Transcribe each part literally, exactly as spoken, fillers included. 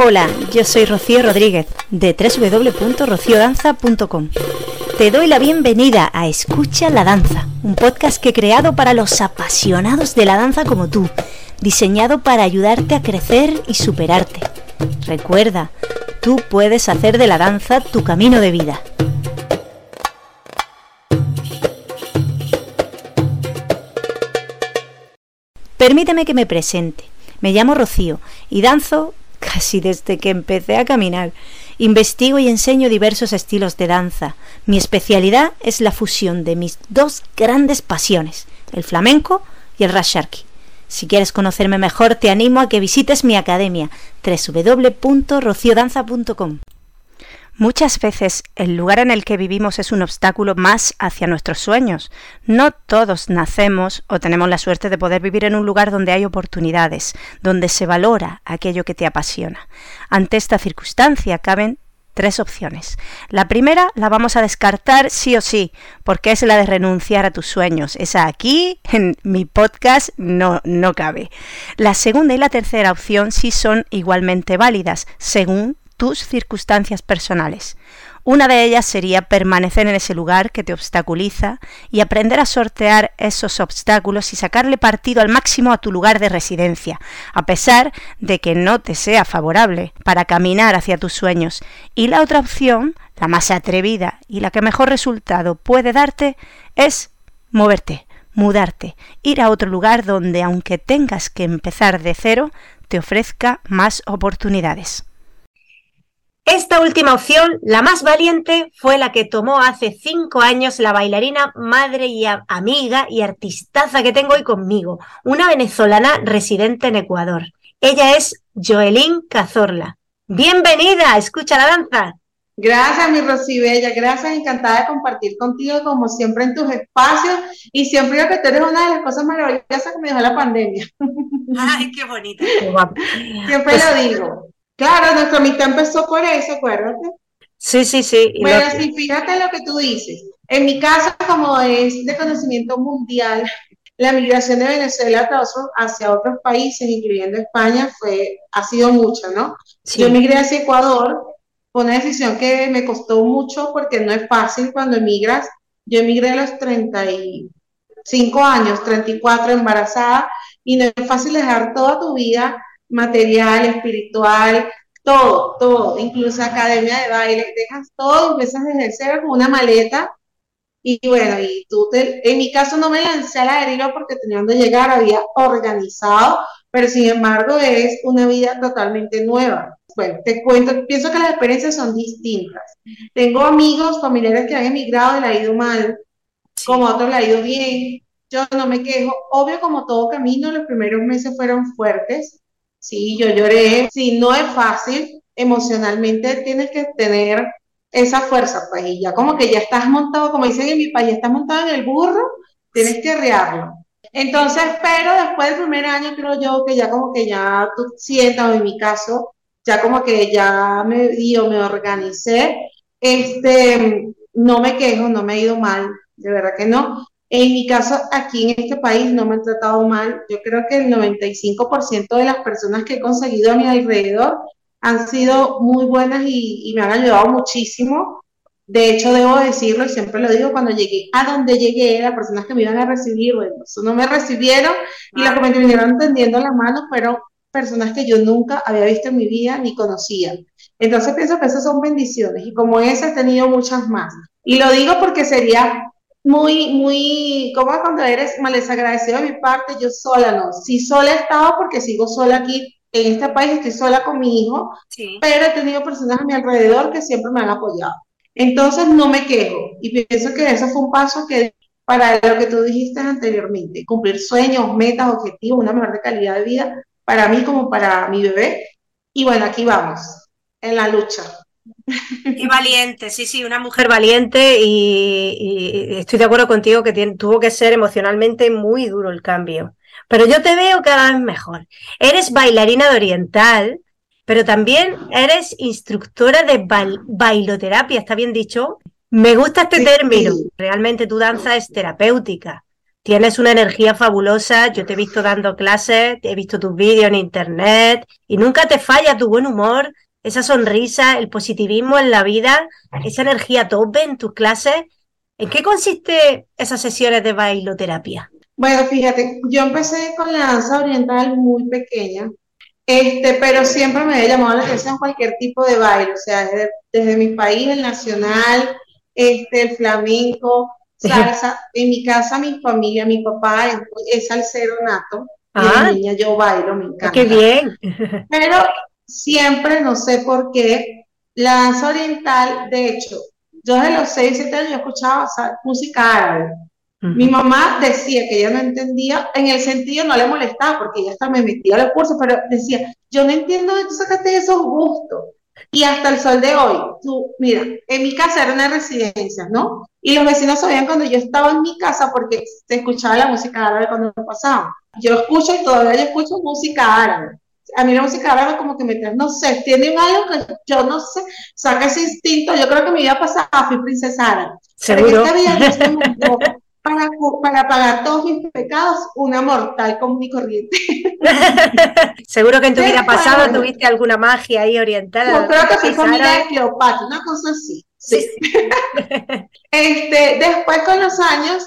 Hola, yo soy Rocío Rodríguez, de doble u doble u doble u punto rocío danza punto com. Te doy la bienvenida a Escucha la Danza, un podcast que he creado para los apasionados de la danza como tú, diseñado para ayudarte a crecer y superarte. Recuerda, tú puedes hacer de la danza tu camino de vida. Permíteme que me presente. Me llamo Rocío y danzo casi desde que empecé a caminar. Investigo y enseño diversos estilos de danza. Mi especialidad es la fusión de mis dos grandes pasiones, el flamenco y el rasharki. Si quieres conocerme mejor, te animo a que visites mi academia, doble u doble u doble u punto rocío danza punto com. Muchas veces el lugar en el que vivimos es un obstáculo más hacia nuestros sueños. No todos nacemos o tenemos la suerte de poder vivir en un lugar donde hay oportunidades, donde se valora aquello que te apasiona. Ante esta circunstancia caben tres opciones. La primera la vamos a descartar sí o sí, porque es la de renunciar a tus sueños. Esa aquí, en mi podcast, no, no cabe. La segunda y la tercera opción sí son igualmente válidas, según tus circunstancias personales. Una de ellas sería permanecer en ese lugar que te obstaculiza y aprender a sortear esos obstáculos y sacarle partido al máximo a tu lugar de residencia, a pesar de que no te sea favorable para caminar hacia tus sueños. Y la otra opción, la más atrevida y la que mejor resultado puede darte, es moverte, mudarte, ir a otro lugar donde, aunque tengas que empezar de cero, te ofrezca más oportunidades. Esta última opción, la más valiente, fue la que tomó hace cinco años la bailarina, madre y a- amiga y artistaza que tengo hoy conmigo, una venezolana residente en Ecuador. Ella es Joelín Cazorla. Bienvenida, escucha la danza. Gracias, mi Rosy Bella, gracias, encantada de compartir contigo como siempre en tus espacios y siempre digo que tú eres una de las cosas maravillosas que me dejó la pandemia. Ay, qué bonita. Qué guapa. Siempre Pues, lo digo. Claro, nuestra amistad empezó por eso, acuérdate. sí, sí, sí. y Bueno, lo- sí, fíjate lo que tú dices. En mi caso, como es de conocimiento mundial, la migración de Venezuela hacia otros, hacia otros países, incluyendo España, fue, ha sido mucha, ¿no? Yo Sí, emigré hacia Ecuador, fue una decisión que me costó mucho porque no es fácil cuando emigras. Yo emigré a los treinta y cinco años, treinta y cuatro embarazada, y no es fácil dejar toda tu vida material, espiritual, todo, todo, incluso academia de baile, dejas todo, empiezas desde cero con una maleta. Y bueno, y tú te, en mi caso no me lancé a la deriva porque tenía donde llegar, había organizado, pero sin embargo es una vida totalmente nueva. Bueno, te cuento, pienso que las experiencias son distintas. Tengo amigos, familiares que han emigrado y le ha ido mal, como sí. a otros le ha ido bien. Yo no me quejo. Obvio, como todo camino, los primeros meses fueron fuertes. Sí, yo lloré. Sí, no es fácil. Emocionalmente tienes que tener esa fuerza, pues, y ya como que ya estás montado, como dicen en mi país, ya estás montado en el burro, tienes que arrearlo. Entonces, pero después del primer año creo yo que ya como que ya tú sientas, o en mi caso, ya como que ya me dio, me organicé, este, no me quejo, no me ha ido mal, de verdad que no. En mi caso, aquí en este país no me han tratado mal. Yo creo que el noventa y cinco por ciento de las personas que he conseguido a mi alrededor han sido muy buenas y, y me han ayudado muchísimo. De hecho, debo decirlo y siempre lo digo, cuando llegué a donde llegué, las personas que me iban a recibir, bueno, eso no me recibieron y las que me vinieron tendiendo la mano fueron personas que yo nunca había visto en mi vida ni conocía. Entonces pienso que esas son bendiciones y como esas he tenido muchas más. Y lo digo porque sería muy, muy, como cuando eres mal desagradecido de mi parte, yo sola no. Sí, sola he estado porque sigo sola aquí en este país, estoy sola con mi hijo, Sí. pero he tenido personas a mi alrededor que siempre me han apoyado. Entonces no me quejo y pienso que eso fue un paso que para lo que tú dijiste anteriormente, cumplir sueños, metas, objetivos, una mejor calidad de vida para mí como para mi bebé. Y bueno, aquí vamos, en la lucha. Qué valiente, sí, sí, una mujer valiente y, y estoy de acuerdo contigo que tiene- tuvo que ser emocionalmente muy duro el cambio. Pero yo te veo cada vez mejor. Eres bailarina de oriental, pero también eres instructora de bail- bailoterapia, ¿está bien dicho? Me gusta este término. Sí, Realmente tu danza es terapéutica. Tienes una energía fabulosa, yo te he visto dando clases, he visto tus vídeos en internet y nunca te falla tu buen humor, esa sonrisa, el positivismo en la vida, esa energía a tope en tus clases. ¿En qué consiste esas sesiones de bailoterapia? Bueno, fíjate, yo empecé con la danza oriental muy pequeña, este, pero siempre me había llamado la atención cualquier tipo de baile, o sea, desde, desde mi país, el nacional, este, el flamenco, salsa. En mi casa, mi familia, mi papá es, es salsero nato, y desde Ah, niña yo bailo, me qué encanta. bien. Pero siempre, no sé por qué, la danza oriental, de hecho, yo desde los seis siete años yo escuchaba sa- música árabe. Mi mamá decía que ella no entendía, en el sentido no le molestaba, porque ella hasta me metía a los cursos, pero decía, yo no entiendo de tú sacaste esos gustos. Y hasta el sol de hoy, tú, mira, en mi casa era una residencia, ¿no? Y los vecinos sabían cuando yo estaba en mi casa porque se escuchaba la música árabe cuando pasaba. Yo escucho y todavía yo escucho música árabe. A mí la música árabe como que me trae, no sé, tiene un algo que yo no sé, saca ese instinto. Yo creo que mi vida pasada fui princesa árabe. Pero en Seguro. esta vida Dios me mandó para, para pagar todos mis pecados una mortal común y corriente. Seguro que en tu vida Después, pasada bueno, tuviste alguna magia ahí yo oriental, creo que soy país familia de árabe. Cleopatra, una cosa así, Sí, sí. Este, después con los años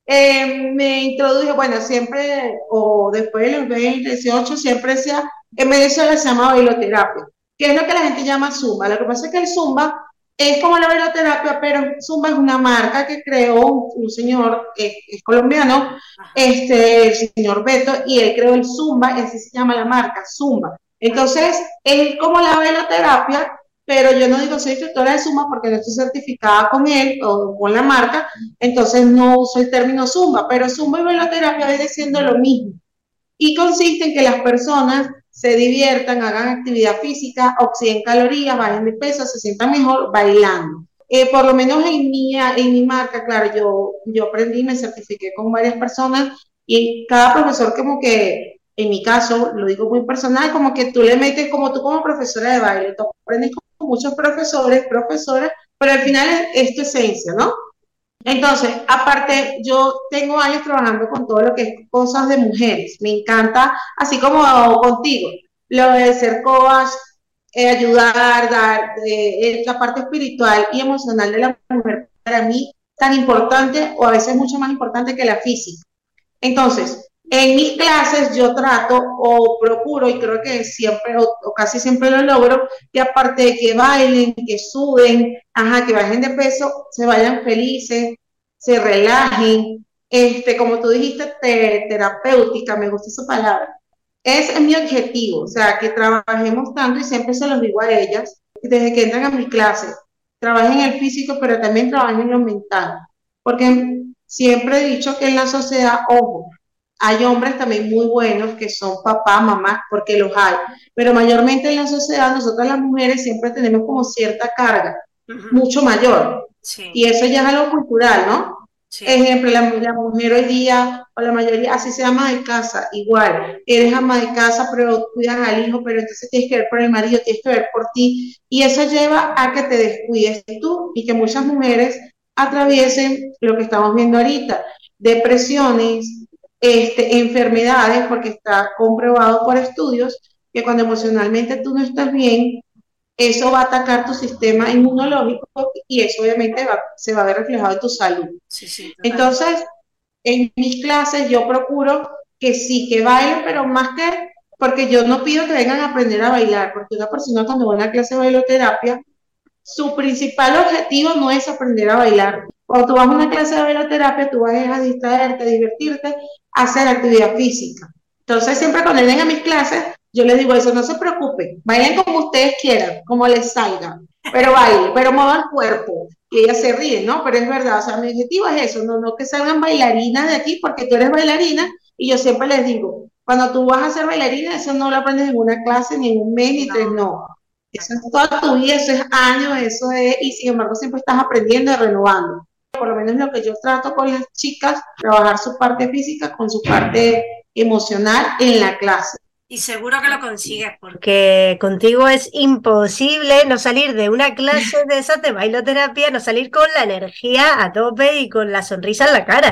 eh, me introduje, bueno, siempre, o después de los veinte, dieciocho, siempre decía, en Venezuela se llama bailoterapia, que es lo que la gente llama Zumba. Lo que pasa es que el Zumba es como la bailoterapia, pero Zumba es una marca que creó un, un señor, eh, es colombiano, este, el señor Beto, y él creó el Zumba, así se llama la marca, Zumba. Entonces, es como la bailoterapia, pero yo no digo soy instructora de Zumba porque no estoy certificada con él o con la marca, entonces no uso el término Zumba, pero Zumba y bailoterapia viene siendo lo mismo y consiste en que las personas se diviertan, hagan actividad física, oxiden calorías, bajen de peso, se sientan mejor bailando. Eh, por lo menos en mi, en mi marca, claro, yo, yo aprendí, me certifiqué con varias personas y cada profesor como que, en mi caso, lo digo muy personal, como que tú le metes, como tú como profesora de baile, tú aprendes con muchos profesores, profesoras, pero al final es, es tu esencia, ¿no? Entonces, aparte, yo tengo años trabajando con todo lo que es cosas de mujeres. Me encanta, así como contigo, lo de ser coach, eh, ayudar, dar, eh, la parte espiritual y emocional de la mujer, para mí, tan importante o a veces mucho más importante que la física. Entonces, en mis clases yo trato o procuro, y creo que siempre o, o casi siempre lo logro, que aparte de que bailen, que suden, ajá, que bajen de peso, se vayan felices, se relajen, este, como tú dijiste, te, terapéutica, me gusta esa palabra. Ese es mi objetivo, o sea, que trabajemos tanto y siempre se los digo a ellas, desde que entran a mi clase, trabajen el físico, pero también trabajen lo mental, porque siempre he dicho que en la sociedad, ojo, hay hombres también muy buenos que son papá, mamá, porque los hay, pero mayormente en la sociedad nosotras las mujeres siempre tenemos como cierta carga, mucho mayor, sí, y eso ya es algo cultural, ¿no? sí. Ejemplo, la, la mujer hoy día, o la mayoría, así se ama de casa, igual, eres ama de casa, pero cuidas al hijo, pero entonces tienes que ver por el marido, tienes que ver por ti, y eso lleva a que te descuides tú y que muchas mujeres atraviesen lo que estamos viendo ahorita, depresiones, este, enfermedades, porque está comprobado por estudios que cuando emocionalmente tú no estás bien, eso va a atacar tu sistema inmunológico y eso obviamente va, se va a ver reflejado en tu salud. Sí, sí, total. Entonces, en mis clases yo procuro que sí, que bailen, pero más que, porque yo no pido que vengan a aprender a bailar, porque una persona cuando va a una clase de bailoterapia, su principal objetivo no es aprender a bailar. Cuando tú vas a una clase de bailoterapia, tú vas a distraerte, a divertirte, a hacer actividad física. Entonces, siempre cuando vienen a mis clases, yo les digo eso, no se preocupen, bailen como ustedes quieran, como les salga, pero bailen, pero muevan el cuerpo. Y ellas se ríen, ¿no? Pero es verdad, o sea, mi objetivo es eso, no, no que salgan bailarinas de aquí, porque tú eres bailarina, y yo siempre les digo, cuando tú vas a ser bailarina, eso no lo aprendes en una clase, ni en un mes, ni tres, no. Eso es toda tu vida, eso es años, eso es, y sin embargo siempre estás aprendiendo y renovando. Por lo menos lo que yo trato con las chicas, trabajar su parte física con su parte emocional en la clase. Y seguro que lo consigues, porque contigo es imposible no salir de una clase de esas de bailoterapia, no salir con la energía a tope y con la sonrisa en la cara.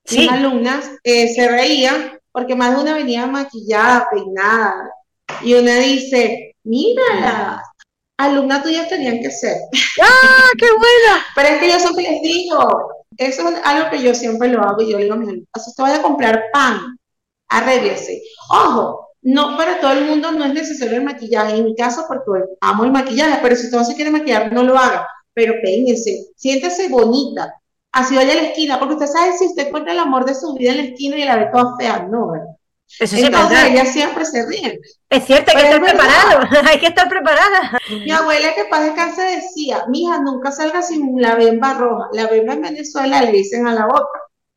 mis Sí. alumnas eh, se reían porque más de una venía maquillada, peinada, y una dice, mírala, alumnas tuyas tenían que ser. ¡Ah, qué bueno! Pero es que yo siempre les digo, eso es algo que yo siempre lo hago y yo le digo a mis alumnos, si usted vaya a comprar pan, arréglese. Ojo, no para todo el mundo no es necesario el maquillaje, en mi caso porque amo el maquillaje, pero si usted no se quiere maquillar, no lo haga, pero peínese, siéntese bonita, así vaya a la esquina, porque usted sabe si usted encuentra el amor de su vida en la esquina y la ve toda fea, no, ¿verdad? Eso sí es Entonces verdad. ella siempre se ríe, Es cierto, hay que pero es estar verdad. preparado, hay que estar preparada. Mi abuela que paz descanse decía, mija, nunca salga sin la bemba roja, la bemba en Venezuela le dicen a la boca.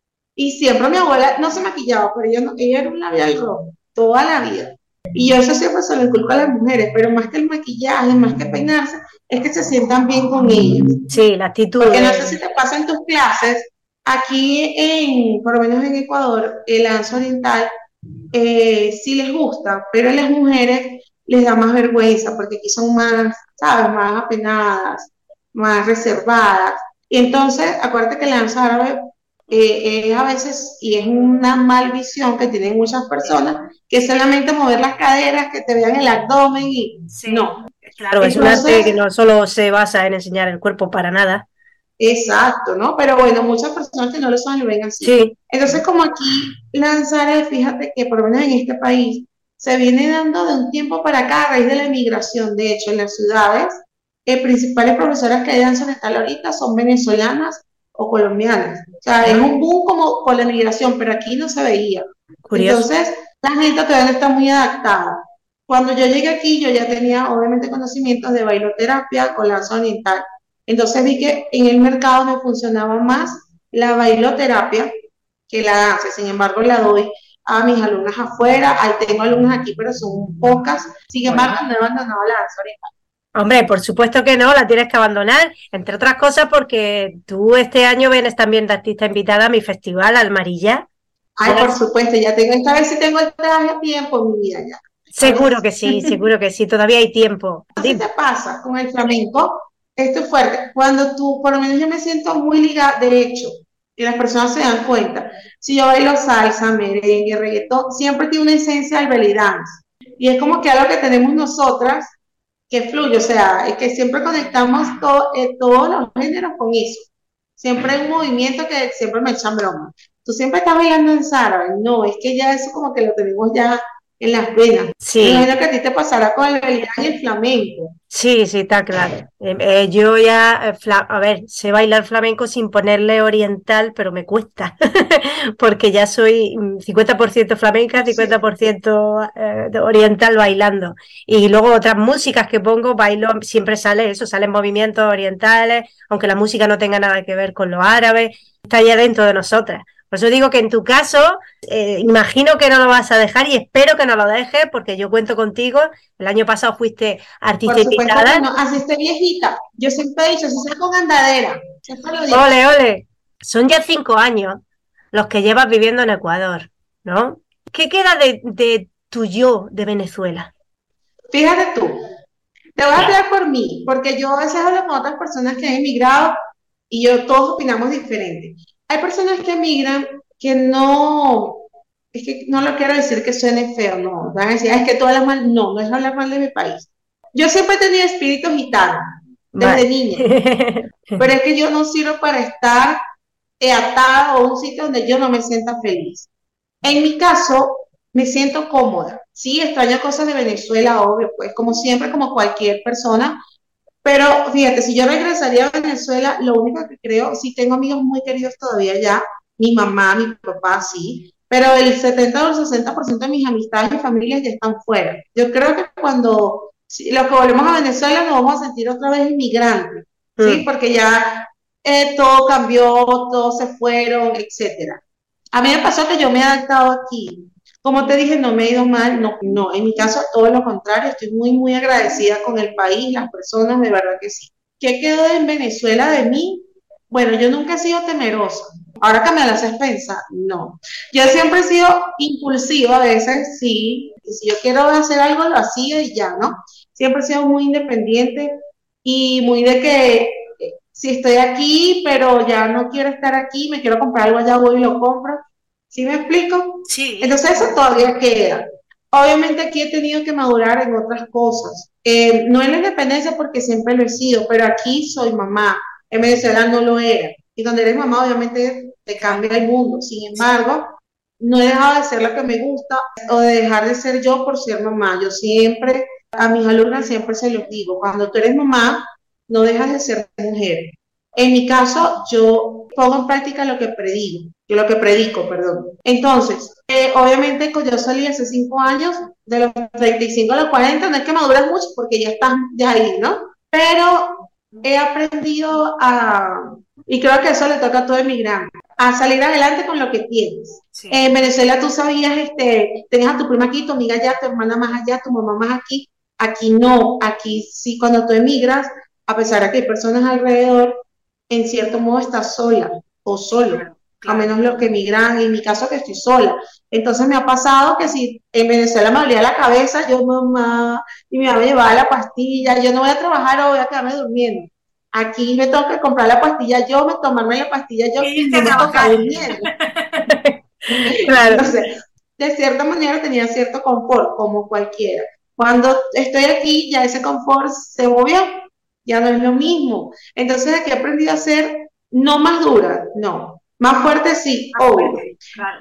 Y siempre mi abuela no se maquillaba, pero ella, no, ella era un labial rojo, toda la vida. Y yo eso siempre se lo inculco a las mujeres, pero más que el maquillaje, más que peinarse, es que se sientan bien con ellas. Sí, la actitud Porque no sé es... si te pasa en tus clases, aquí en, por lo menos en Ecuador, el danza oriental eh, sí les gusta, pero a las mujeres les da más vergüenza, porque aquí son más, ¿sabes?, más apenadas, más reservadas. Y entonces, acuérdate que la danza árabe eh, es a veces, y es una mal visión que tienen muchas personas, que es solamente mover las caderas, que te vean el abdomen y Sí, no. claro, es un arte Entonces, que no solo se basa en enseñar el cuerpo para nada. exacto, ¿no? Pero bueno, muchas personas que no lo saben lo ven así. Sí, Entonces, como aquí Lanzares, fíjate que por lo menos en este país se viene dando de un tiempo para acá a raíz de la emigración. De hecho, en las ciudades, eh, principales profesoras que hay de danza oriental ahorita son venezolanas o colombianas. O sea, es ah, un boom como con la emigración, pero aquí no se veía. curioso. Entonces, la gente todavía no está muy adaptada. Cuando yo llegué aquí, yo ya tenía obviamente conocimientos de bailoterapia con danza oriental. Entonces vi que en el mercado me funcionaba más la bailoterapia que la danza. Sin embargo, la doy a mis alumnas afuera. Ahí tengo alumnas aquí, pero son pocas. Sin embargo, Bueno, no he abandonado la danza oriental. hombre, por supuesto que no, la tienes que abandonar, entre otras cosas porque tú este año vienes también de artista invitada a mi festival, Almarilla. Ay, Ya, por supuesto, ya tengo, esta vez sí tengo el traje a tiempo en mi vida ya. Ahora seguro sí. que sí, seguro que sí, todavía hay tiempo. No sé si Dime. te pasa con el flamenco, esto es fuerte. Cuando tú, por lo menos yo me siento muy ligada, de hecho, y las personas se dan cuenta, si yo bailo salsa, merengue, reggaetón, siempre tiene una esencia del belly dance. Y es como que algo que tenemos nosotras que fluye, o sea, es que siempre conectamos todo, eh, todos los géneros con eso. Siempre hay un movimiento que siempre me echan broma. Tú siempre estás bailando en Sara, no, es que ya eso como que lo tenemos ya en las venas. Me Sí, imagino que a ti te pasará con el belly dance y el flamenco. sí, sí, está claro. Eh, eh, yo ya, eh, fla- a ver, sé bailar flamenco sin ponerle oriental, pero me cuesta, porque ya soy mm, cincuenta por ciento flamenca, cincuenta Sí. por ciento eh, de oriental bailando. Y luego otras músicas que pongo, bailo, siempre sale eso, salen movimientos orientales, aunque la música no tenga nada que ver con lo árabe, está ya dentro de nosotras. Por eso digo que en tu caso, eh, imagino que no lo vas a dejar y espero que no lo dejes, porque yo cuento contigo. El año pasado fuiste artista Por supuesto que invitada. no, así esté viejita. Yo siempre he dicho, si se con andadera, siempre lo he dicho. Ole, ole. Son ya cinco años los que llevas viviendo en Ecuador, ¿no? ¿Qué queda de, de tu yo de Venezuela? Fíjate tú, te voy a hablar por mí, porque yo a veces hablo con otras personas que han emigrado y yo todos opinamos diferente. Hay personas que emigran que no, es que no lo quiero decir que suene feo, no, van a decir, "Ah, es que tú hablas mal", no, no es hablar mal de mi país. Yo siempre he tenido espíritu gitano, Vale. desde niña, pero es que yo no sirvo para estar eh, atada a un sitio donde yo no me sienta feliz. En mi caso, me siento cómoda. Sí, extraño cosas de Venezuela, obvio, pues como siempre, como cualquier persona, pero fíjate, si yo regresaría a Venezuela, lo único que creo, sí tengo amigos muy queridos todavía ya, mi mamá, mi papá, sí, pero el setenta o el sesenta por ciento de mis amistades y familias ya están fuera. Yo creo que cuando si, los que volvemos a Venezuela nos vamos a sentir otra vez inmigrantes, ¿sí? Mm, Porque ya eh, todo cambió, todos se fueron, etcétera. A mí me pasó que yo me he adaptado aquí. Como te dije, no me he ido mal, no, no, en mi caso todo lo contrario, estoy muy, muy agradecida con el país, las personas, de verdad que sí. ¿Qué quedó en Venezuela de mí? Bueno, yo nunca he sido temerosa. Ahora que me lo haces pensar, no. Yo siempre he sido impulsiva, a veces sí, y si yo quiero hacer algo, lo hacía y ya, ¿no? Siempre he sido muy independiente y muy de que eh, si estoy aquí, pero ya no quiero estar aquí, me quiero comprar algo, allá voy y lo compro. ¿Sí me explico? Sí. Entonces eso todavía queda. Obviamente aquí he tenido que madurar en otras cosas. Eh, no en la independencia porque siempre lo he sido, pero aquí soy mamá. En Venezuela no lo era. Y donde eres mamá obviamente te cambia el mundo. Sin embargo, no he dejado de ser la que me gusta o de dejar de ser yo por ser mamá. Yo siempre, a mis alumnas siempre se los digo, cuando tú eres mamá, no dejas de ser mujer. En mi caso, yo pongo en práctica lo que predigo, yo lo que predico, perdón. Entonces, eh, obviamente yo salí hace cinco años, de los treinta y cinco a los cuarenta, no es que maduras mucho porque ya estás ya ahí, ¿no? Pero he aprendido a, y creo que eso le toca a todo inmigrante, a salir adelante con lo que tienes. Sí. En Venezuela tú sabías, este, tenías a tu prima aquí, tu amiga allá, tu hermana más allá, tu mamá más aquí. Aquí no, aquí sí, cuando tú emigras, a pesar de que hay personas alrededor, en cierto modo estás sola o solo, claro, claro. A menos los que emigran, en mi caso que estoy sola. Entonces me ha pasado que si en Venezuela me dolía la cabeza, yo mamá, y mi mamá me llevaba la pastilla, yo no voy a trabajar o voy a quedarme durmiendo. Aquí me tengo que comprar la pastilla yo, me tomarme la pastilla yo y, y no me toca durmiendo. Claro. Entonces, de cierta manera tenía cierto confort, como cualquiera. Cuando estoy aquí, ya ese confort se movió, ya no es lo mismo. Entonces aquí he aprendido a ser no más dura, no, más fuerte sí, más obvio. Fuerte, claro.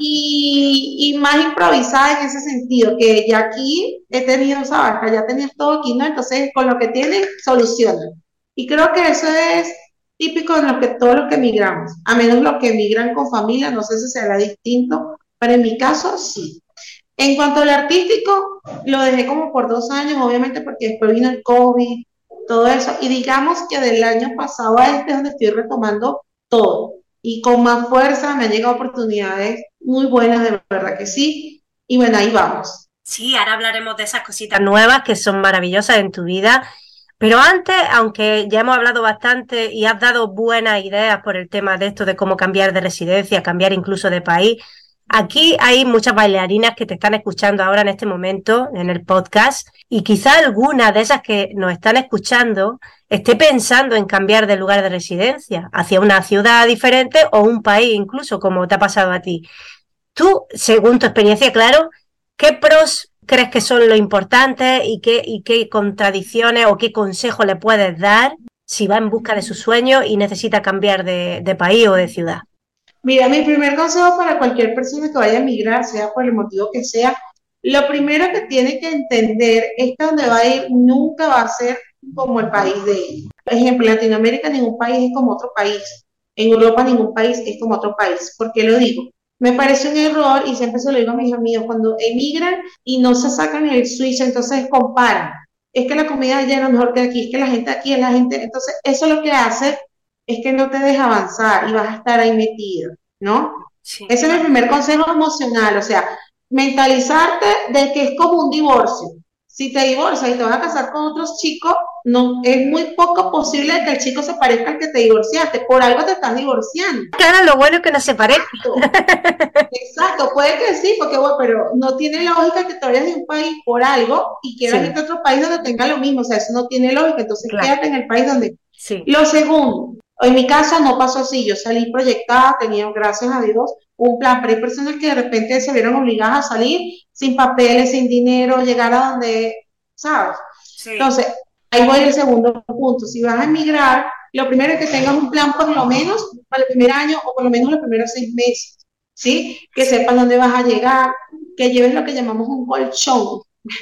y, y más improvisada en ese sentido, que ya aquí he tenido, sabes, ya tenías todo aquí, ¿no? Entonces con lo que tienes, solucionan. Y creo que eso es típico de lo que, todos los que emigramos, a menos los que emigran con familia, no sé si será distinto, pero en mi caso sí. En cuanto al artístico, lo dejé como por dos años, obviamente porque después vino el COVID, todo eso, y digamos que del año pasado a este es donde estoy retomando todo, y con más fuerza me han llegado oportunidades muy buenas, de verdad que sí, y bueno, ahí vamos. Sí, ahora hablaremos de esas cositas nuevas que son maravillosas en tu vida, pero antes, aunque ya hemos hablado bastante y has dado buenas ideas por el tema de esto de cómo cambiar de residencia, cambiar incluso de país, aquí hay muchas bailarinas que te están escuchando ahora en este momento en el podcast y quizá alguna de esas que nos están escuchando esté pensando en cambiar de lugar de residencia hacia una ciudad diferente o un país incluso, como te ha pasado a ti. Tú, según tu experiencia, claro, ¿qué pros crees que son lo importantes y qué, y qué contradicciones o qué consejo le puedes dar si va en busca de su sueño y necesita cambiar de, de país o de ciudad? Mira, mi primer consejo para cualquier persona que vaya a emigrar, sea por el motivo que sea, lo primero que tiene que entender es que donde va a ir nunca va a ser como el país de él. Por ejemplo, en Latinoamérica ningún país es como otro país. En Europa ningún país es como otro país. ¿Por qué lo digo? Me parece un error y siempre se lo digo a mis amigos, cuando emigran y no se sacan el switch, entonces comparan. Es que la comida allá es mejor que aquí, es que la gente aquí es la gente. Entonces, eso lo que hace es que no te deja avanzar y vas a estar ahí metido, ¿no? Sí. Ese es mi primer consejo emocional, o sea, mentalizarte de que es como un divorcio. Si te divorcias y te vas a casar con otros chicos, no, es muy poco posible que el chico se parezca al que te divorciaste. Por algo te estás divorciando. Claro, lo bueno es que no se parezca. Exacto, exacto, puede que sí, porque bueno, pero no tiene lógica que te vayas de un país por algo y quieras sí. irte a otro país donde tenga lo mismo. O sea, eso no tiene lógica. Entonces, claro. Quédate en el país donde. Sí. Lo segundo, en mi caso no pasó así. Yo salí proyectada, tenía, gracias a Dios, un plan, pero hay personas que de repente se vieron obligadas a salir sin papeles, sin dinero, llegar a donde, ¿sabes? Sí. Entonces, ahí voy al segundo punto. Si vas a emigrar, lo primero es que tengas un plan por lo menos para el primer año o por lo menos los primeros seis meses, ¿sí? Que sepas dónde vas a llegar, que lleves lo que llamamos un colchón.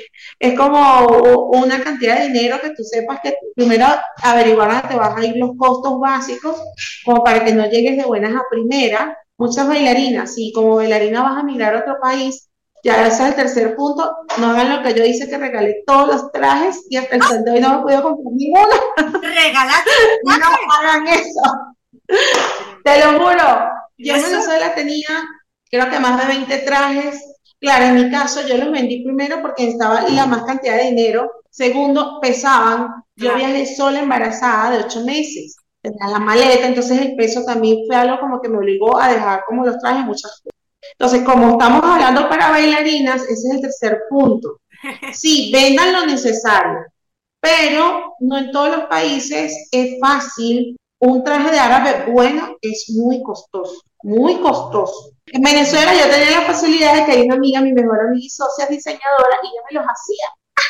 Es como una cantidad de dinero que tú sepas que primero averiguar dónde te van a ir los costos básicos, como para que no llegues de buenas a primeras. Muchas bailarinas, si como bailarina vas a migrar a otro país, ya ese es el tercer punto, no hagan lo que yo hice, que regalé todos los trajes y hasta el sol de hoy no me puedo comprar ninguno. ¿Regalaste? No hagan eso. Te lo juro. Yo en Venezuela tenía, creo que más de veinte trajes. Claro, en mi caso yo los vendí primero porque estaba la más cantidad de dinero. Segundo, pesaban. Yo viajé sola embarazada de ocho meses. Tenía la maleta, entonces el peso también fue algo como que me obligó a dejar como los trajes muchas cosas. Entonces, como estamos hablando para bailarinas, ese es el tercer punto. Sí, vendan lo necesario, pero no en todos los países es fácil. Un traje de árabe bueno es muy costoso, muy costoso. En Venezuela yo tenía la facilidad de que hay una amiga, mi mejor amiga y socia diseñadora, y ella me los hacía.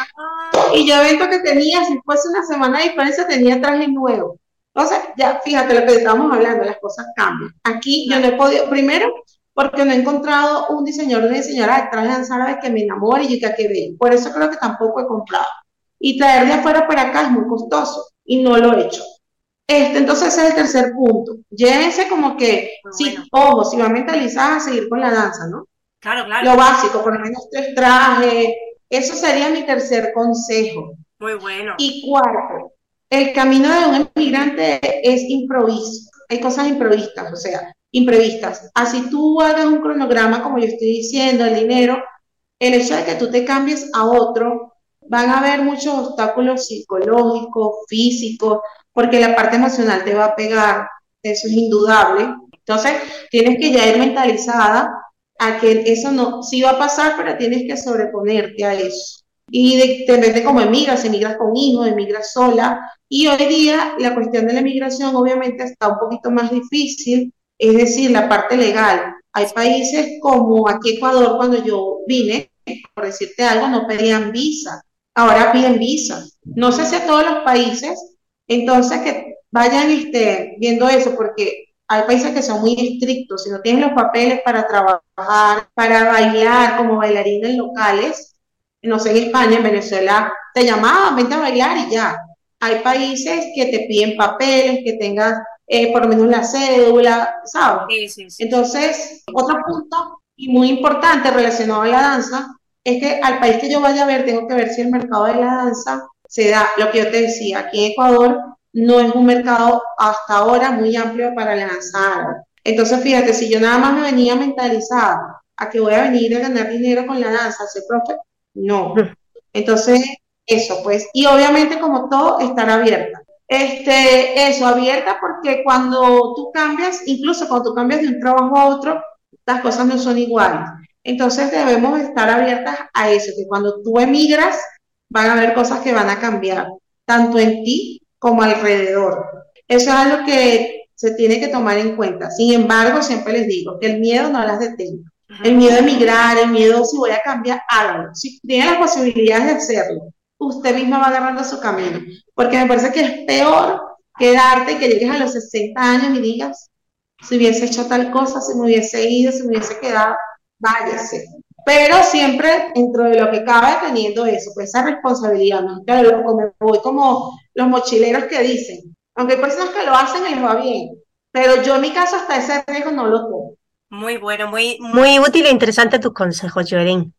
Y yo evento que tenía, si fuese una semana de diferencia, tenía traje nuevo. Entonces, ya fíjate lo que estamos hablando, las cosas cambian. Aquí yo no he podido, primero, porque no he encontrado un diseñador, una diseñadora de trajes árabes que me enamore y que quede. Por eso creo que tampoco he comprado. Y traer de afuera para acá es muy costoso y no lo he hecho. Este, entonces ese es el tercer punto. Llévense como que, Muy sí, bueno. ojo, si va mentalizada a seguir con la danza, ¿no? Claro, claro. Lo básico, por lo menos tres trajes. Eso sería mi tercer consejo. Muy bueno. Y cuarto, el camino de un emigrante es improviso. Hay cosas improvistas, o sea, imprevistas. Así tú hagas un cronograma, como yo estoy diciendo, el dinero, el hecho de que tú te cambies a otro, van a haber muchos obstáculos psicológicos, físicos, porque la parte emocional te va a pegar, eso es indudable. Entonces, tienes que ya ir mentalizada a que eso no, sí va a pasar, pero tienes que sobreponerte a eso. Y de, depende cómo emigras, emigras con hijos, emigras sola. Y hoy día la cuestión de la emigración obviamente está un poquito más difícil, es decir, la parte legal. Hay países como aquí Ecuador, cuando yo vine, por decirte algo, no pedían visa, ahora piden visa. No sé si a todos los países, entonces que vayan este, viendo eso, porque hay países que son muy estrictos, si no tienes los papeles para trabajar, para bailar como bailarina en locales, no sé, en España, en Venezuela, te llamaban, vente a bailar y ya. Hay países que te piden papeles, que tengas eh, por lo menos la cédula, ¿sabes? Sí, sí, sí. Entonces, otro punto y muy importante relacionado a la danza es que al país que yo vaya a ver, tengo que ver si el mercado de la danza se da, lo que yo te decía, aquí en Ecuador no es un mercado hasta ahora muy amplio para la danza árabe. Entonces, fíjate, si yo nada más me venía mentalizada a que voy a venir a ganar dinero con la danza, a ser profe, no. Entonces, eso pues, y obviamente como todo, estar abierta. Este, eso, abierta porque cuando tú cambias, incluso cuando tú cambias de un trabajo a otro, las cosas no son iguales. Entonces debemos estar abiertas a eso, que cuando tú emigras, van a haber cosas que van a cambiar, tanto en ti como alrededor. Eso es algo que se tiene que tomar en cuenta. Sin embargo, siempre les digo que el miedo no las detenga. El miedo de emigrar, el miedo si voy a cambiar, hágalo. Si tiene las posibilidades de hacerlo, usted misma va agarrando su camino. Porque me parece que es peor quedarte, que llegues a los sesenta años y digas, si hubiese hecho tal cosa, si me hubiese ido, si me hubiese quedado, váyase. Pero siempre dentro de lo que cabe teniendo eso, pues esa responsabilidad, ¿no? Claro, loco, me voy como los mochileros que dicen, aunque hay personas que lo hacen y les va bien, pero yo en mi caso hasta ese riesgo no lo tomo. Muy bueno, muy, Muy útil e interesante tus consejos, Joelín.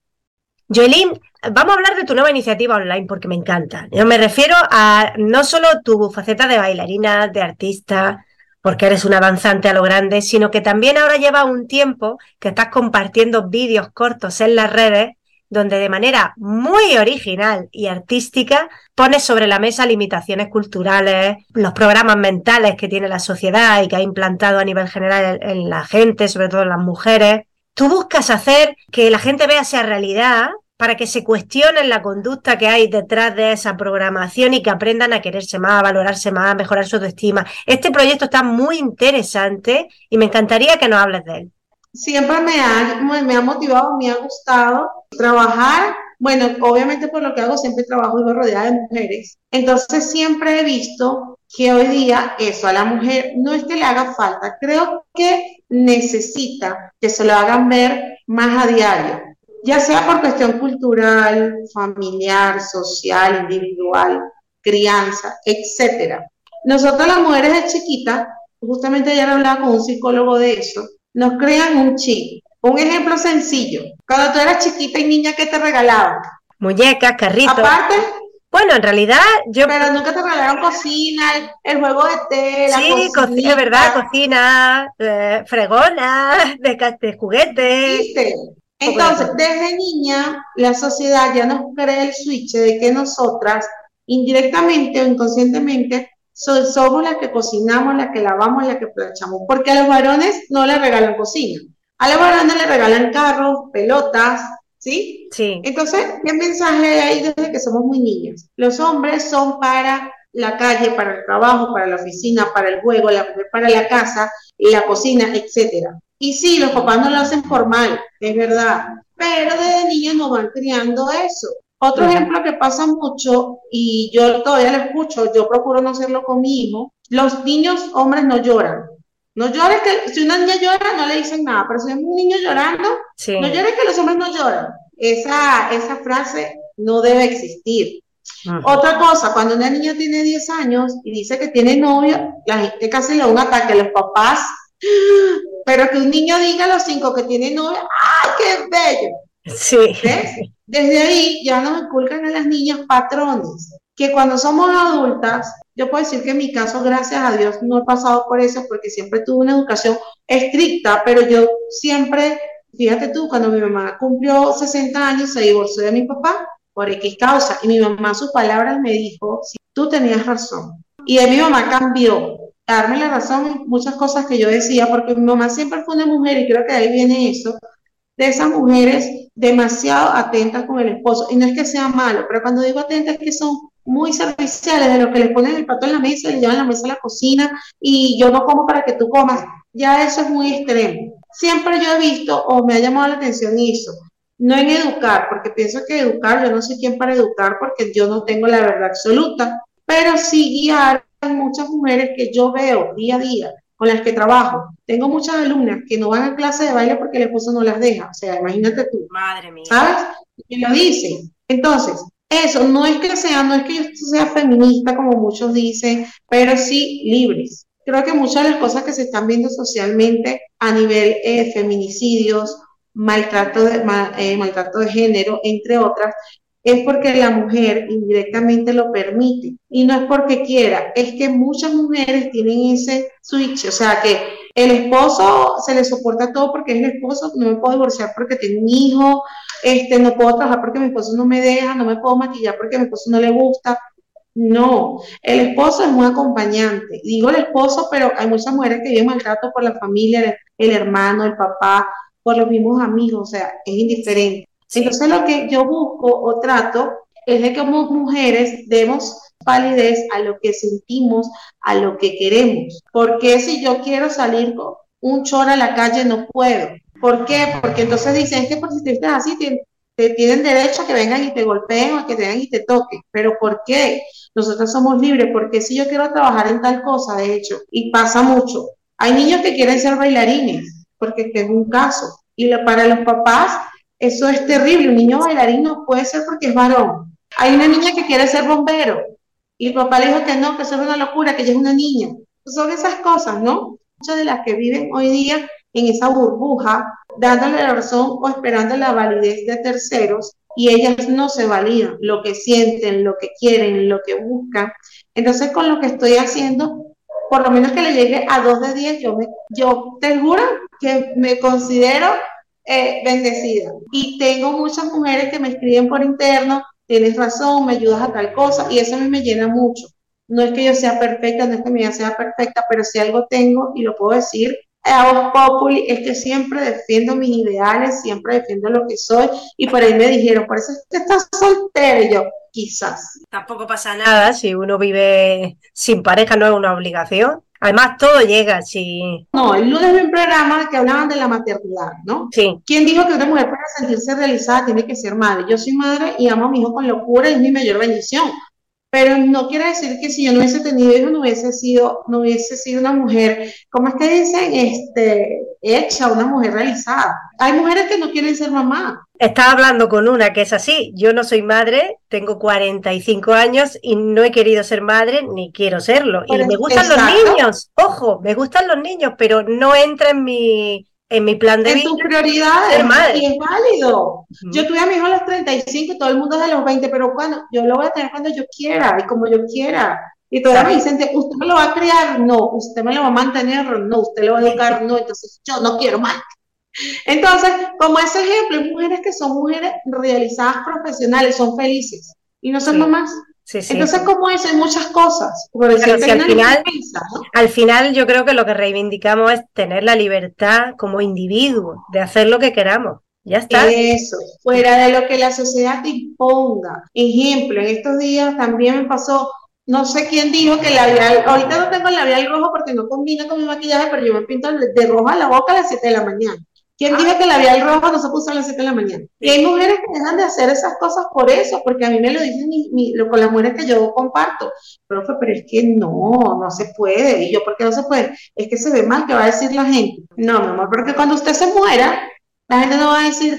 Joelín, vamos a hablar de tu nueva iniciativa online porque me encanta. Yo me refiero a no solo tu faceta de bailarina, de artista, porque eres una danzante a lo grande, sino que también ahora lleva un tiempo que estás compartiendo vídeos cortos en las redes donde de manera muy original y artística pones sobre la mesa limitaciones culturales, los programas mentales que tiene la sociedad y que ha implantado a nivel general en, en la gente, sobre todo en las mujeres. Tú buscas hacer que la gente vea esa realidad para que se cuestionen la conducta que hay detrás de esa programación y que aprendan a quererse más, a valorarse más, a mejorar su autoestima. Este proyecto está muy interesante y me encantaría que nos hables de él. Siempre me ha, me ha motivado, me ha gustado trabajar. Bueno, obviamente por lo que hago siempre trabajo y rodeada de mujeres. Entonces siempre he visto que hoy día eso a la mujer no es que le haga falta, creo que necesita que se lo hagan ver más a diario, ya sea por cuestión cultural, familiar, social, individual, crianza, etcétera. Nosotros las mujeres de chiquita, justamente ayer hablaba con un psicólogo de eso, nos crean un chip. Un ejemplo sencillo. Cuando tú eras chiquita y niña, ¿qué te regalaban? Muñecas, carritos. Aparte, bueno, en realidad yo... pero nunca te regalaron cocina, el, el juego de tela, sí, cocinita. es verdad, cocina, eh, fregona, de, de juguetes. ¿Viste? Entonces, desde niña, la sociedad ya nos crea el switch de que nosotras, indirectamente o inconscientemente, so, somos las que cocinamos, las que lavamos, las que planchamos, porque a los varones no les regalan cocina. A los varones les regalan carros, pelotas, ¿sí? Sí. Entonces, ¿qué mensaje hay ahí desde que somos muy niñas? Los hombres son para la calle, para el trabajo, para la oficina, para el juego, la mujer para la casa, la cocina, etcétera. Y sí, los papás no lo hacen por mal, es verdad, pero desde niños nos van criando eso. Otro Ujú. ejemplo que pasa mucho, y yo todavía lo escucho, yo procuro no hacerlo con mi hijo, los niños hombres no lloran. No llores que, si una niña llora, no le dicen nada, pero si es un niño llorando, no Sí. llores que los hombres no lloran. Esa, esa frase no debe existir. Ujú. Otra cosa, cuando una niña tiene diez años y dice que tiene novio, la gente casi le da un ataque a los papás, pero que un niño diga a los cinco que tiene novio, ¡ay, qué bello! Sí. ¿Ves? Desde ahí ya nos inculcan a las niñas patrones, que cuando somos adultas, yo puedo decir que en mi caso, gracias a Dios, no he pasado por eso porque siempre tuve una educación estricta, pero yo siempre, fíjate tú, cuando mi mamá cumplió sesenta años, se divorció de mi papá por X causa, y mi mamá, sus palabras me dijo, sí, tú tenías razón. Y de mi mamá cambió, a darme la razón en muchas cosas que yo decía, porque mi mamá siempre fue una mujer, y creo que de ahí viene eso, de esas mujeres demasiado atentas con el esposo. Y no es que sea malo, pero cuando digo atentas es que son muy serviciales, de lo que le ponen el plato en la mesa, le llevan la mesa a la cocina y yo no como para que tú comas. Ya eso es muy extremo. Siempre yo he visto o me ha llamado la atención eso. No en educar, porque pienso que educar, yo no sé quién para educar porque yo no tengo la verdad absoluta, pero sí guiar a muchas mujeres que yo veo día a día con las que trabajo. Tengo muchas alumnas que no van a clase de baile porque el esposo no las deja. O sea, imagínate tú, Madre mía. ¿sabes? Y lo dicen. Entonces, eso no es que sea, no es que yo sea feminista como muchos dicen, pero sí libres. Creo que muchas de las cosas que se están viendo socialmente a nivel eh, feminicidios, maltrato de, ma, eh, maltrato de género, entre otras, es porque la mujer indirectamente lo permite y no es porque quiera, es que muchas mujeres tienen ese switch, o sea que el esposo se le soporta todo porque es el esposo, no me puedo divorciar porque tengo un hijo, este, no puedo trabajar porque mi esposo no me deja, no me puedo maquillar porque a mi esposo no le gusta. No, el esposo es un acompañante. Digo el esposo, pero hay muchas mujeres que viven maltrato por la familia, el, el hermano, el papá, por los mismos amigos, o sea, es indiferente. Sí. Entonces lo que yo busco o trato es de que como mujeres demos validez a lo que sentimos, a lo que queremos. Porque si yo quiero salir con un chor a la calle no puedo? ¿Por qué? Porque entonces dicen es que por si te estás así, te, te tienen derecho a que vengan y te golpeen o a que te vengan y te toquen. ¿Pero por qué? Nosotros somos libres, porque si yo quiero trabajar en tal cosa, de hecho, y pasa mucho, hay niños que quieren ser bailarines, porque es un caso, y lo, para los papás eso es terrible, un niño bailarín no puede ser porque es varón. Hay una niña que quiere ser bombero, y el papá le dijo que no, que eso es una locura, que ella es una niña. Son esas cosas, ¿no? Muchas de las que viven hoy día en esa burbuja, dándole la razón o esperando la validez de terceros, y ellas no se validan lo que sienten, lo que quieren, lo que buscan. Entonces, con lo que estoy haciendo, por lo menos que le llegue a dos de diez, yo, me, yo te juro que me considero eh, bendecida. Y tengo muchas mujeres que me escriben por interno, tienes razón, me ayudas a tal cosa, y eso a mí me llena mucho. No es que yo sea perfecta, no es que mi vida sea perfecta, pero si algo tengo, y lo puedo decir, a voz populi, es que siempre defiendo mis ideales, siempre defiendo lo que soy, y por ahí me dijeron, por eso es que estás soltera, y yo, quizás. Tampoco pasa nada. Nada, si uno vive sin pareja no es una obligación. Además, todo llega, si... No, el lunes vi un programa que hablaban de la maternidad, ¿no? Sí, ¿Quién dijo que una mujer para sentirse realizada tiene que ser madre? Yo soy madre y amo a mi hijo con locura y es mi mayor bendición. Pero no quiere decir que si yo no hubiese tenido hijos, no hubiese sido, no hubiese sido una mujer, ¿cómo es que dicen? Este, hecha, una mujer realizada. Hay mujeres que no quieren ser mamá. estaba hablando con una que es así. Yo no soy madre, tengo cuarenta y cinco años y no he querido ser madre ni quiero serlo. Y Pero, me gustan los exacto, niños, ojo, me gustan los niños, pero no entra en mi, en mi plan de en vida tus ser prioridades, y madre. es válido. Yo Ujú. tuve a mi hijo a los treinta y cinco y todo el mundo es de los veinte, pero cuando yo lo voy a tener cuando yo quiera y como yo quiera. Y todavía me Exacto. dicen, ¿usted me lo va a criar? No. ¿Usted me lo va a mantener? No. ¿Usted lo va a educar? No. Entonces yo no quiero más. Entonces, como ese ejemplo, hay mujeres que son mujeres realizadas profesionales, son felices y no son Sí, mamás. sí, sí, Entonces, sí. como eso, hay muchas cosas. Por Claro, decirte, si hay al una lista final, inmensa, ¿no? al final yo creo que lo que reivindicamos es tener la libertad como individuo de hacer lo que queramos. Ya está. Eso, fuera de lo que la sociedad te imponga. Ejemplo, en estos días también me pasó, No sé quién dijo que el labial, ahorita no tengo el labial rojo porque no combina con mi maquillaje, pero yo me pinto de roja la boca a las siete de la mañana. ¿Quién dijo que el labial rojo no se puso a las siete de la mañana? Y hay mujeres que dejan de hacer esas cosas por eso, porque a mí me lo dicen mi, mi, lo, con las mujeres que yo comparto. Profe, pero es que no, no se puede. Y yo, ¿por qué no se puede? Es que se ve mal, ¿qué va a decir la gente? No, mi amor, porque cuando usted se muera, la gente no va a decir,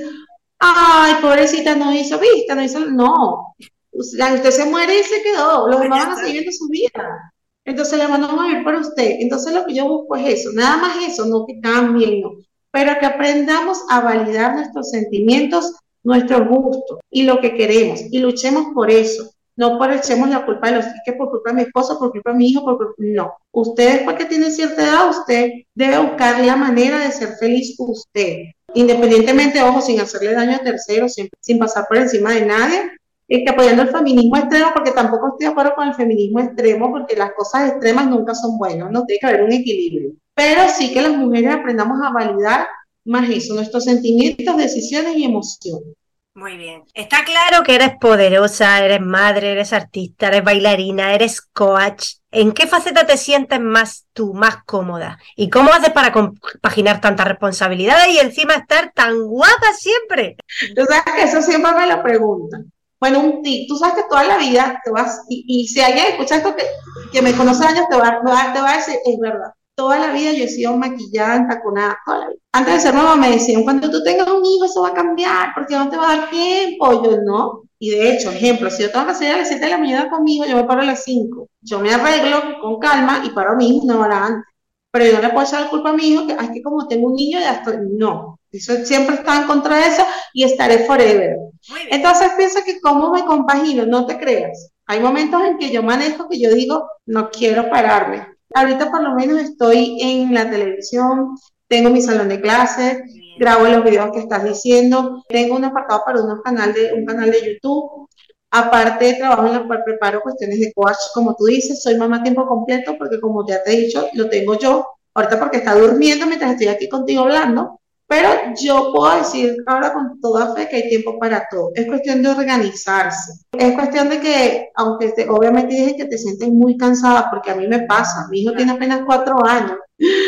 ay, pobrecita, no hizo vista, no hizo, no. Usted se muere y se quedó, los demás van a seguir viendo su vida. Entonces le mandamos a vivir por usted. Entonces lo que yo busco es eso, nada más eso, no que cambien, no, pero que aprendamos a validar nuestros sentimientos, nuestros gustos y lo que queremos y luchemos por eso. No por echemos la culpa de los que por culpa de mi esposo, por culpa de mi hijo, por culpa, no. Usted después que tiene cierta edad, usted debe buscar la manera de ser feliz usted. Independientemente, ojo, sin hacerle daño a terceros, sin, sin pasar por encima de nadie, es que apoyando el feminismo extremo, porque tampoco estoy de acuerdo con el feminismo extremo, porque las cosas extremas nunca son buenas, no tiene que haber un equilibrio. Pero sí que las mujeres aprendamos a validar más eso, nuestros sentimientos, decisiones y emociones. Muy bien. Está claro que eres poderosa, eres madre, eres artista, eres bailarina, eres coach. ¿En qué faceta te sientes más tú, más cómoda? ¿Y cómo haces para compaginar tantas responsabilidades y encima estar tan guapa siempre? Tú sabes que eso siempre me lo preguntan. Bueno, un tip, tú sabes que toda la vida te vas, y, y si alguien escucha esto que, que me conoce años, te va, te, va, te va a decir, es verdad, toda la vida yo he sido maquillada, entaconada, toda la vida. Antes de ser mamá me decían, cuando tú tengas un hijo eso va a cambiar, porque no te va a dar tiempo, yo no. Y de hecho, ejemplo, si yo tengo que salir a las siete de la mañana con mi hijo, yo me paro a las cinco. Yo me arreglo con calma y paro a mi hijo una hora antes. Pero yo no le puedo echar la culpa a mi hijo, que es que como tengo un niño ya estoy, no. Eso siempre está en contra de eso y estaré forever. Entonces pienso que cómo me compagino, no te creas. Hay momentos en que yo manejo que yo digo, no quiero pararme. Ahorita por lo menos estoy en la televisión, tengo mi salón de clases, grabo los videos que estás diciendo, tengo un apartado para unos canal de, un canal de YouTube. Aparte, trabajo en la cual preparo cuestiones de coach, como tú dices, soy mamá a tiempo completo porque como ya te he dicho, lo tengo yo, ahorita porque está durmiendo mientras estoy aquí contigo hablando, pero yo puedo decir ahora con toda fe que hay tiempo para todo. Es cuestión de organizarse. Es cuestión de que, aunque te, obviamente dije que te sientes muy cansada, porque a mí me pasa, mi hijo tiene apenas cuatro años,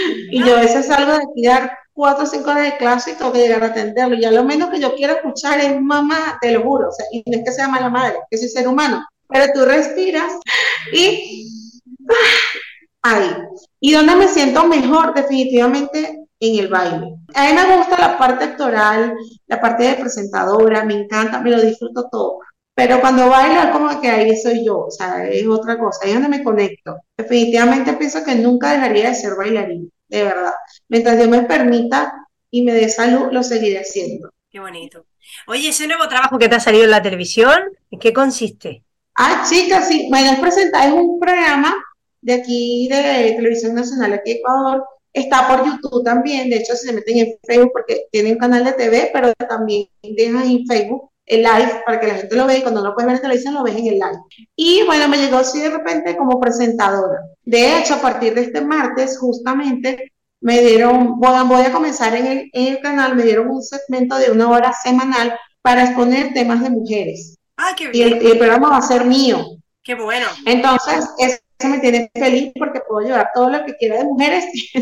y yo a veces salgo de aquí a dar cuatro o cinco horas de clase y tengo que llegar a atenderlo. Y a lo menos que yo quiero escuchar es mamá, te lo juro. O sea, y no es que sea mala madre, que soy ser humano. Pero tú respiras y ahí. ¿Y dónde me siento mejor? Definitivamente en el baile. A mí me gusta la parte actoral, la parte de presentadora, me encanta, me lo disfruto todo. Pero cuando bailo es como que ahí soy yo, o sea, es otra cosa, ahí es donde me conecto. Definitivamente pienso que nunca dejaría de ser bailarina, de verdad. Mientras Dios me permita y me dé salud, lo seguiré haciendo. Qué bonito. Oye, ese nuevo trabajo que te ha salido en la televisión, ¿en qué consiste? Ah, chicas, sí, bueno, es presentar, es un programa de aquí, de Televisión Nacional, aquí de Ecuador, está por YouTube también, de hecho se meten en Facebook porque tienen un canal de T V, pero también dejan en Facebook el live para que la gente lo vea y cuando no lo puedes ver en televisión lo ves en el live. Y bueno, me llegó así de repente como presentadora. De hecho, a partir de este martes, justamente, me dieron, voy a, voy a comenzar en el, en el canal, me dieron un segmento de una hora semanal para exponer temas de mujeres. ¡Ah, qué Y bien! el, el programa va a ser mío. ¡Qué bueno! Entonces, eso me tiene feliz porque puedo llevar todo lo que quiera de mujeres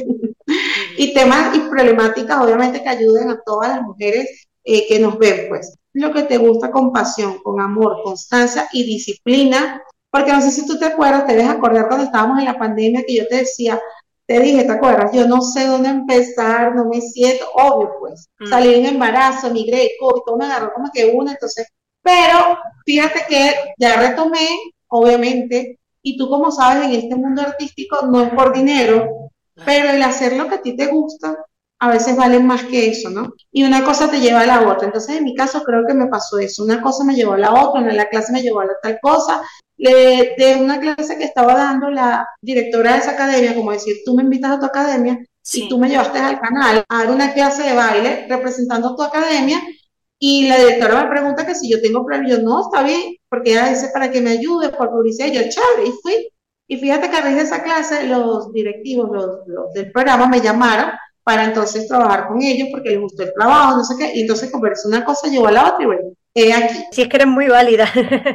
y temas y problemáticas, obviamente, que ayuden a todas las mujeres eh, que nos ven, pues. Lo que te gusta con pasión, con amor, constancia y disciplina, porque no sé si tú te acuerdas, te debes acordar cuando estábamos en la pandemia que yo te decía, te dije, ¿te acuerdas? Yo no sé dónde empezar, no me siento, obvio, pues, mm. Salí en embarazo, migré, COVID, todo me agarró como que una, entonces, pero fíjate que ya retomé, obviamente, y tú como sabes, en este mundo artístico no es por dinero, pero el hacer lo que a ti te gusta, a veces vale más que eso, ¿no? Y una cosa te lleva a la otra. Entonces, en mi caso, creo que me pasó eso. Una cosa me llevó a la otra, una de la clase me llevó a la tal cosa. Le, de una clase que estaba dando la directora de esa academia, como decir, tú me invitas a tu academia sí. Y tú me llevaste al canal a dar una clase de baile representando tu academia. Y la directora me pregunta que si yo tengo premio. Yo, no, está bien, porque ella dice para que me ayude por publicidad. Yo, chévere, y fui. Y fíjate que a raíz de esa clase, los directivos los, los del programa me llamaron para entonces trabajar con ellos porque les gustó el trabajo, no sé qué. Y entonces conversé una cosa, llevó a la otra y bueno, he aquí. Si es que eres muy válida.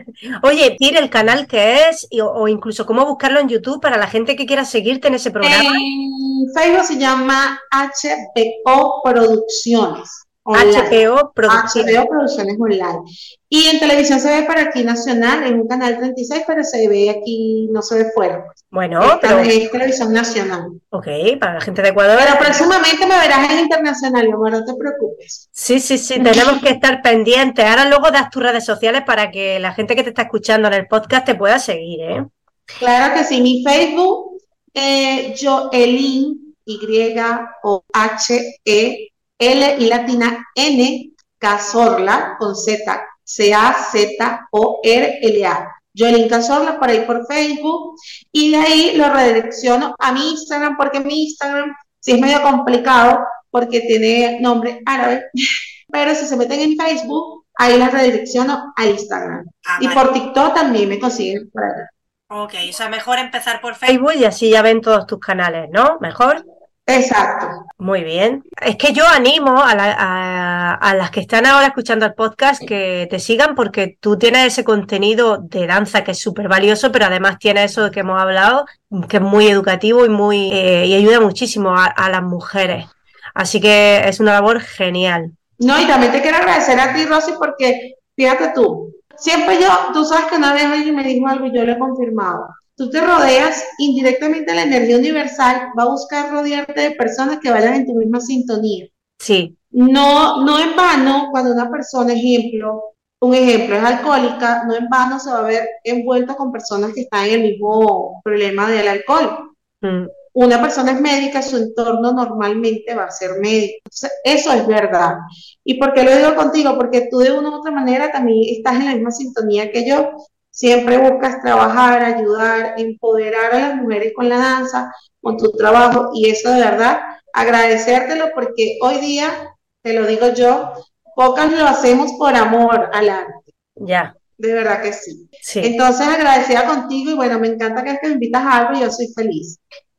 Oye, dir el canal que es y- o, o incluso cómo buscarlo en YouTube para la gente que quiera seguirte en ese programa. En Facebook se llama H B O Producciones Online. H P O Producciones. H B O Producciones Online. Y en televisión se ve para aquí nacional, en un canal treinta y seis, pero se ve aquí, no se ve fuera. Bueno, Esta pero es televisión nacional. ok, para la gente de Ecuador. Pero próximamente me verás en internacional, mi amor, no te preocupes. Sí, sí, sí, tenemos que estar pendientes. Ahora luego das tus redes sociales para que la gente que te está escuchando en el podcast te pueda seguir, ¿eh? Claro que sí, mi Facebook, eh, Joelyn, Y o H E L y latina N, Cazorla, con Z, C A Z O R L A. Joelyn Cazorla, por ahí por Facebook, y de ahí lo redirecciono a mi Instagram, porque mi Instagram sí es medio complicado, porque tiene nombre árabe, pero si se meten en Facebook, ahí las redirecciono a Instagram. Ah, Y vale. por TikTok también me consiguen por allá. Ok, o sea, mejor empezar por Facebook y así ya ven todos tus canales, ¿no? Mejor. Exacto. Muy bien. Es que yo animo a, la- a- a las que están ahora escuchando el podcast que te sigan porque tú tienes ese contenido de danza que es súper valioso, pero además tienes eso de que hemos hablado, que es muy educativo y muy eh, y ayuda muchísimo a, a las mujeres. Así que es una labor genial. No, y también te quiero agradecer a ti, Rosy, porque fíjate tú, siempre yo, tú sabes que una vez alguien me dijo algo y yo lo he confirmado. Tú te rodeas indirectamente, la energía universal va a buscar rodearte de personas que vayan en tu misma sintonía. Sí, No, no en vano, cuando una persona, ejemplo, un ejemplo es alcohólica, no en vano se va a ver envuelto con personas que están en el mismo problema del alcohol. mm, Una persona es médica, su entorno normalmente va a ser médico. Entonces, eso es verdad. ¿Y por qué lo digo contigo? Porque tú de una u otra manera también estás en la misma sintonía que yo. Siempre buscas trabajar, ayudar, empoderar a las mujeres con la danza, con tu trabajo, y eso de verdad, agradecértelo porque hoy día, te lo digo yo, pocas lo hacemos por amor al arte. ya, De verdad que sí. sí. Entonces, agradecida contigo y bueno, me encanta que, que me invitas a algo y yo soy feliz.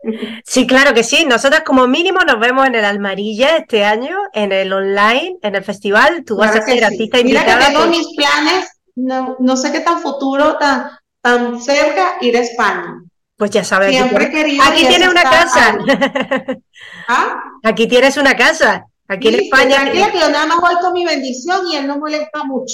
Sí, claro que sí. Nosotras como mínimo nos vemos en el Almarilla este año, en el online, en el festival. Tú vas a Claro que ser sí. artista Mira que invitada. tengo Por... mis planes, no, no sé qué tan futuro, tan, tan cerca, ir a España. Pues ya sabes, aquí Siempre tienes, he querido aquí y eso tienes una está casa. ahí. ¿Ah? Aquí tienes una casa. Aquí en Viste, España tranquila tienes... que yo nada más voy con mi bendición y él no molesta mucho.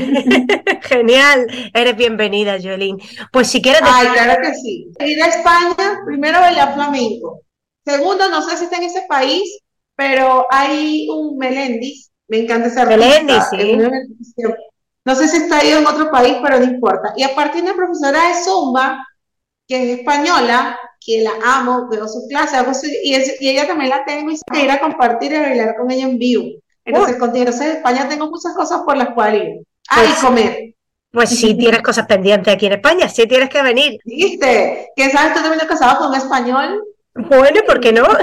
Genial. Eres bienvenida, Joelín. Pues si quieres Ay, decir... claro que sí. Ir a España, primero bailar flamenco. Segundo, no sé si está en ese país, pero hay un Meléndez, me encanta ese Melendi, artista, es sí. una bendición. No sé si está ahí en otro país, pero no importa. Y aparte una profesora de Zumba, que es española, que la amo, veo su clase, hago su- y, es- y ella también la tengo y se quiere ir a compartir y a bailar con ella en vivo. Uy, Entonces, contigo, entonces, en España tengo muchas cosas por las cuales ir. Ah, y pues, comer. pues sí tienes cosas pendientes aquí en España. Sí tienes que venir. ¿Viste? ¿Qué sabes? Tú también casado con un español. Bueno, ¿por qué no?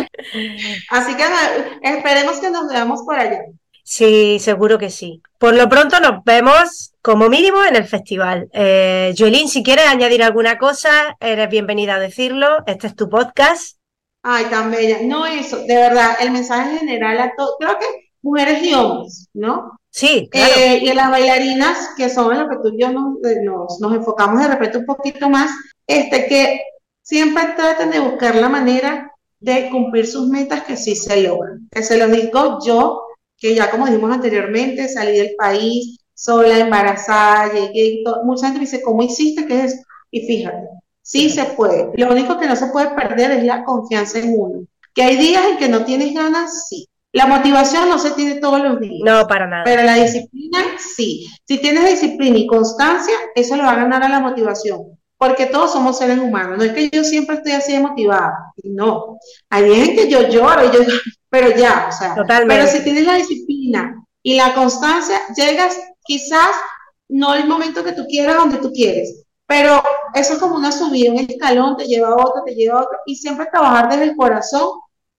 Así que eh, esperemos que nos veamos por allá. Sí, seguro que sí. Por lo pronto nos vemos como mínimo en el festival. Eh, Joelín, si quieres añadir alguna cosa, eres bienvenida a decirlo. Este es tu podcast. Ay, tan bella. No eso, de verdad, el mensaje en general a todos, creo que mujeres y hombres, ¿no? Sí, claro. Eh, y a las bailarinas, que son en lo que tú y yo nos, eh, nos, nos enfocamos de repente un poquito más, este, que siempre traten de buscar la manera de cumplir sus metas que sí se logran. Que se los digo yo, que ya como dijimos anteriormente, salí del país sola, embarazada, llegué y todo. Mucha gente me dice, ¿cómo hiciste? ¿Qué es eso? Y fíjate, sí se puede. Lo único que no se puede perder es la confianza en uno. Que hay días en que no tienes ganas, sí. La motivación no se tiene todos los días, No, para nada. pero la disciplina sí. Si tienes disciplina y constancia, eso le va a ganar a la motivación, porque todos somos seres humanos. No es que yo siempre estoy así de motivada, no. Hay días en que yo lloro, y yo, pero ya, o sea, pero si Totalmente. tienes la disciplina y la constancia, llegas quizás no el momento que tú quieras, donde tú quieres, pero eso es como una subida, un escalón, te lleva a otro, te lleva a otro, y siempre trabajar desde el corazón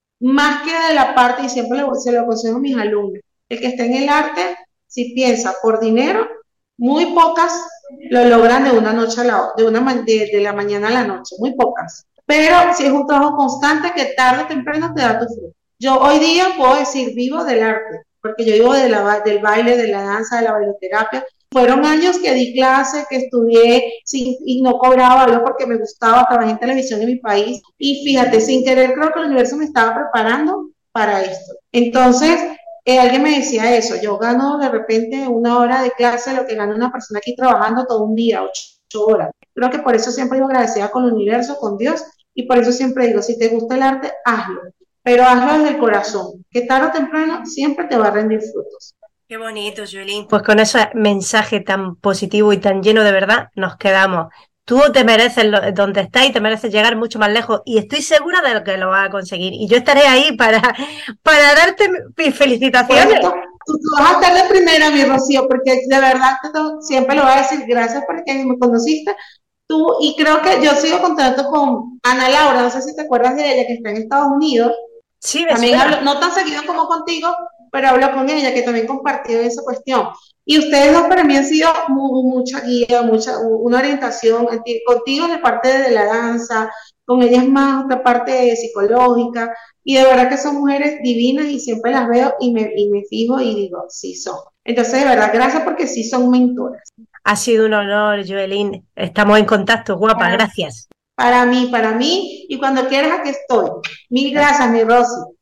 más que de la parte, y siempre le- se lo aconsejo a mis alumnos, el que esté en el arte, si piensa por dinero, muy pocas lo logran de una noche a la otra, de, una, ma- de, de la mañana a la noche, muy pocas. Pero si es un trabajo constante que tarde o temprano te da tu fruto. Yo hoy día puedo decir, vivo del arte, porque yo vivo de la, del baile, de la danza, de la bailoterapia. Fueron años que di clase, que estudié sin, y no cobraba algo porque me gustaba, trabajé en televisión en mi país y fíjate, sin querer creo que el universo me estaba preparando para esto. Entonces, eh, alguien me decía eso, yo gano de repente una hora de clase lo que gana una persona aquí trabajando todo un día, ocho, ocho horas. Creo que por eso siempre vivo agradecida con el universo, con Dios, y por eso siempre digo, si te gusta el arte, hazlo, pero hazlo desde el corazón, que tarde o temprano siempre te va a rendir frutos. Qué bonito, Joelín. Pues con ese mensaje tan positivo y tan lleno de verdad nos quedamos. Tú te mereces lo, donde estás y te mereces llegar mucho más lejos y estoy segura de que lo vas a conseguir. Y yo estaré ahí para, para darte mis felicitaciones. Bueno, tú, tú vas a estar de primera, mi Rocío, porque de verdad te, siempre lo voy a decir, gracias porque me conociste. Tú, y creo que yo sigo contacto con Ana Laura, no sé si te acuerdas de ella, que está en Estados Unidos. Sí, me También suena. hablo, no tan seguido como contigo, pero hablo con ella, que también compartió esa cuestión. Y ustedes dos para mí han sido muy, mucha guía, mucha, una orientación. Contigo en la parte de la danza, con ellas más otra parte psicológica. Y de verdad que son mujeres divinas y siempre las veo y me, y me fijo y digo, sí son. Entonces, de verdad, gracias porque sí son mentoras. Ha sido un honor, Joelín. Estamos en contacto, guapa. Para, Gracias. para mí, para mí. Y cuando quieras, aquí estoy. Mil gracias, mi Rosy.